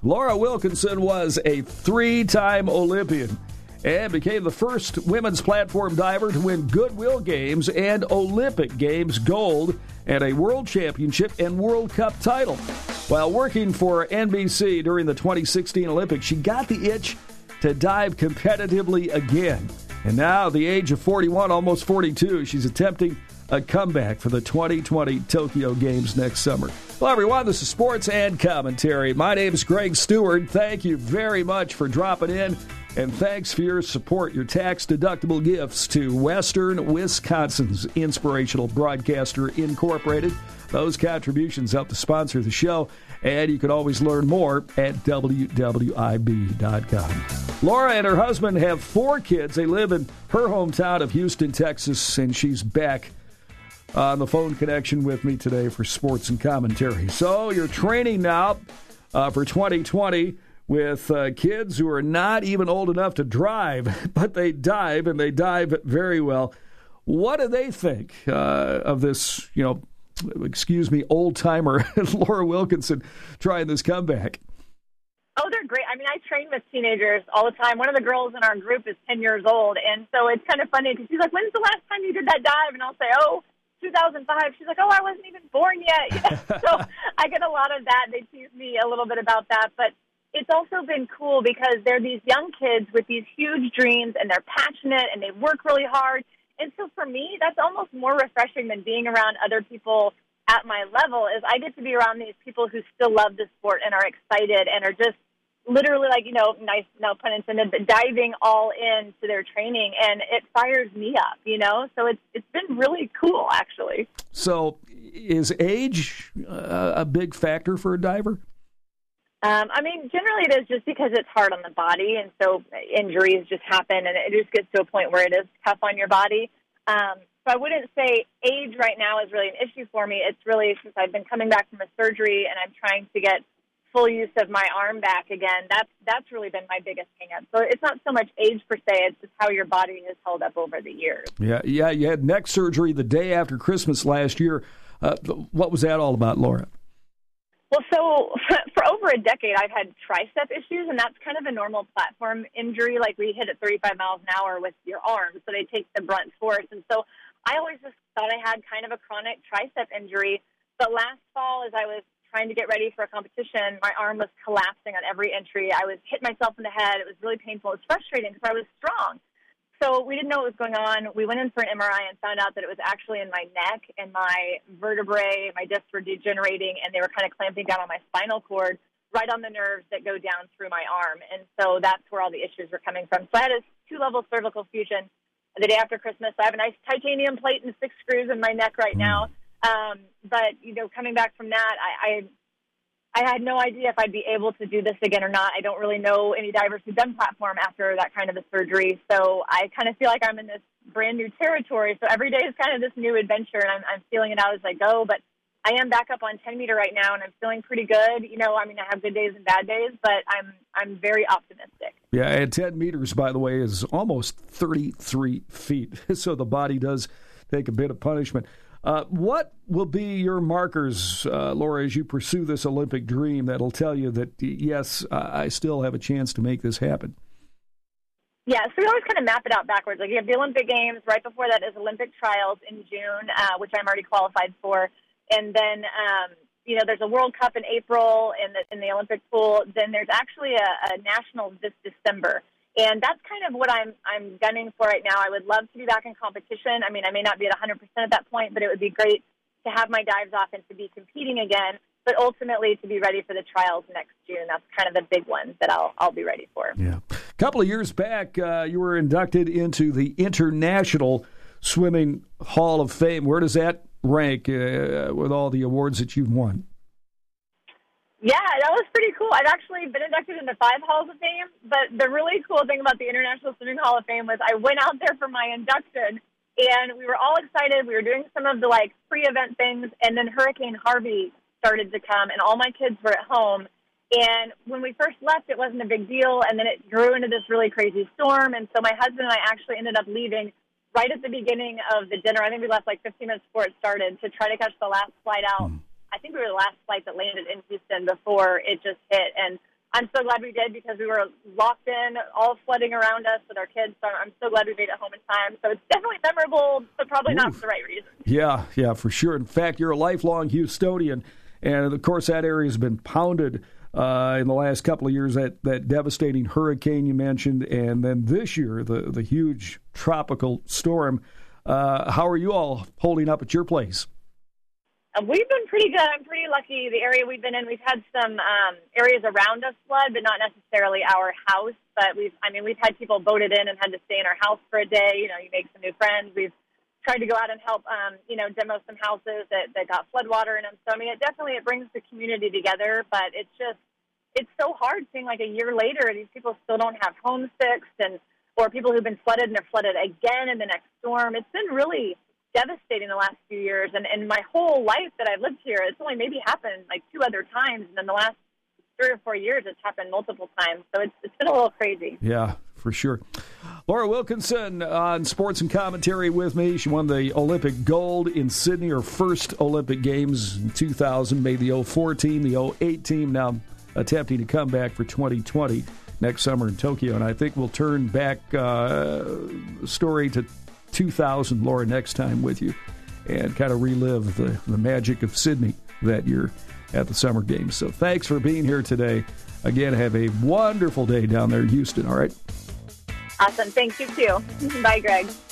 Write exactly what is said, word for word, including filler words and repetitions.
Laura Wilkinson was a three-time Olympian and became the first women's platform diver to win Goodwill Games and Olympic Games gold and a World Championship and World Cup title. While working for N B C during the twenty sixteen Olympics, she got the itch to dive competitively again. And now, at the age of forty-one, almost forty-two, she's attempting a comeback for the twenty twenty Tokyo Games next summer. Well, everyone, this is Sports and Commentary. My name is Greg Stewart. Thank you very much for dropping in, and thanks for your support, your tax-deductible gifts to Western Wisconsin's Inspirational Broadcaster Incorporated. Those contributions help to sponsor the show, and you can always learn more at W W I B dot com. Laura and her husband have four kids. They live in her hometown of Houston, Texas, and she's back on the phone connection with me today for Sports and Commentary. So you're training now uh, for twenty twenty with uh, kids who are not even old enough to drive, but they dive, and they dive very well. What do they think uh, of this, you know, excuse me, old-timer Laura Wilkinson trying this comeback? Oh, they're great. I mean, I train with teenagers all the time. One of the girls in our group is ten years old, and so it's kind of funny because she's like, when's the last time you did that dive? And I'll say, oh, two thousand five. She's like, oh, I wasn't even born yet. You know? So I get a lot of that. They tease me a little bit about that. But it's also been cool because they're these young kids with these huge dreams, and they're passionate, and they work really hard. And so for me, that's almost more refreshing than being around other people at my level, is I get to be around these people who still love the sport and are excited and are just literally, like, you know, nice, no pun intended, but diving all into their training, and it fires me up, you know? So it's it's been really cool, actually. So is age uh, a big factor for a diver? Um, I mean, generally it is, just because it's hard on the body, and so injuries just happen, and it just gets to a point where it is tough on your body. Um, so I wouldn't say age right now is really an issue for me. It's really since I've been coming back from a surgery and I'm trying to get full use of my arm back again. That's that's really been my biggest hang-up. So it's not so much age per se, it's just how your body has held up over the years. Yeah, yeah. You had neck surgery the day after Christmas last year. Uh, what was that all about, Laura? Well, so for over a decade, I've had tricep issues, and that's kind of a normal platform injury. Like, we hit at thirty-five miles an hour with your arms, so they take the brunt force. And so I always just thought I had kind of a chronic tricep injury. But last fall, as I was trying to get ready for a competition, my arm was collapsing on every entry. I was hitting myself in the head. It was really painful. It was frustrating because I was strong. So we didn't know what was going on. We went in for an M R I and found out that it was actually in my neck, and my vertebrae, my discs were degenerating, and they were kind of clamping down on my spinal cord, right on the nerves that go down through my arm. And so that's where all the issues were coming from. So I had a two-level cervical fusion the day after Christmas. I have a nice titanium plate and six screws in my neck right now. Um, but, you know, coming back from that, I, I I had no idea if I'd be able to do this again or not. I don't really know any divers who've done platform after that kind of a surgery. So I kind of feel like I'm in this brand new territory. So every day is kind of this new adventure, and I'm, I'm feeling it out as I go. But I am back up on ten meter right now, and I'm feeling pretty good. You know, I mean, I have good days and bad days, but I'm I'm very optimistic. Yeah, and ten meters, by the way, is almost thirty-three feet. So the body does take a bit of punishment. Uh, what will be your markers, uh, Laura, as you pursue this Olympic dream that'll tell you that, yes, I still have a chance to make this happen? Yeah, so we always kind of map it out backwards. Like, you have the Olympic Games. Right before that is Olympic trials in June, uh, which I'm already qualified for. And then, um, you know, there's a World Cup in April in the, in the Olympic pool. Then there's actually a, a national this December. And that's kind of what I'm I'm gunning for right now. I would love to be back in competition. I mean, I may not be at one hundred percent at that point, but it would be great to have my dives off and to be competing again, but ultimately to be ready for the trials next June. That's kind of the big one that I'll I'll be ready for. Yeah. A couple of years back, uh, you were inducted into the International Swimming Hall of Fame. Where does that rank uh, with all the awards that you've won? Yeah, that was pretty cool. I've actually been inducted into five Halls of Fame, but the really cool thing about the International Swimming Hall of Fame was I went out there for my induction, and we were all excited. We were doing some of the, like, pre-event things, and then Hurricane Harvey started to come, and all my kids were at home. And when we first left, it wasn't a big deal, and then it grew into this really crazy storm, and so my husband and I actually ended up leaving right at the beginning of the dinner. I think we left like fifteen minutes before it started to try to catch the last flight out. Mm. I think we were the last flight that landed in Houston before it just hit. And I'm so glad we did because we were locked in, all flooding around us with our kids. So I'm so glad we made it home in time. So it's definitely memorable, but probably not Oof. for the right reason. Yeah, yeah, for sure. In fact, you're a lifelong Houstonian, and of course that area has been pounded uh, in the last couple of years. That that devastating hurricane you mentioned, and then this year the the huge tropical storm. Uh, how are you all holding up at your place? Uh, we've been pretty good. I'm pretty lucky. The area we've been in, we've had some um, areas around us flood, but not necessarily our house. But we've, I mean, we've had people voted in and had to stay in our house for a day. You know, you make some new friends. We've tried to go out and help, um, you know, demo some houses that, that got floodwater in them. So, I mean, it definitely, it brings the community together, but it's just, it's so hard seeing like a year later, these people still don't have homes fixed, and, or people who've been flooded and are flooded again in the next storm. It's been really devastating the last few years, and in my whole life that I've lived here, it's only maybe happened like two other times, and in the last three or four years, it's happened multiple times. So it's it's been a little crazy. Yeah, for sure. Laura Wilkinson on Sports and Commentary with me. She won the Olympic gold in Sydney, her first Olympic Games in two thousand, made the oh four team, the oh eight team, now attempting to come back for twenty twenty next summer in Tokyo. And I think we'll turn back uh, story to two thousand, Laura, next time with you and kind of relive the, the magic of Sydney that year at the Summer Games. So thanks for being here today. Again, have a wonderful day down there in Houston, all right? Awesome. Thank you, too. Bye, Greg.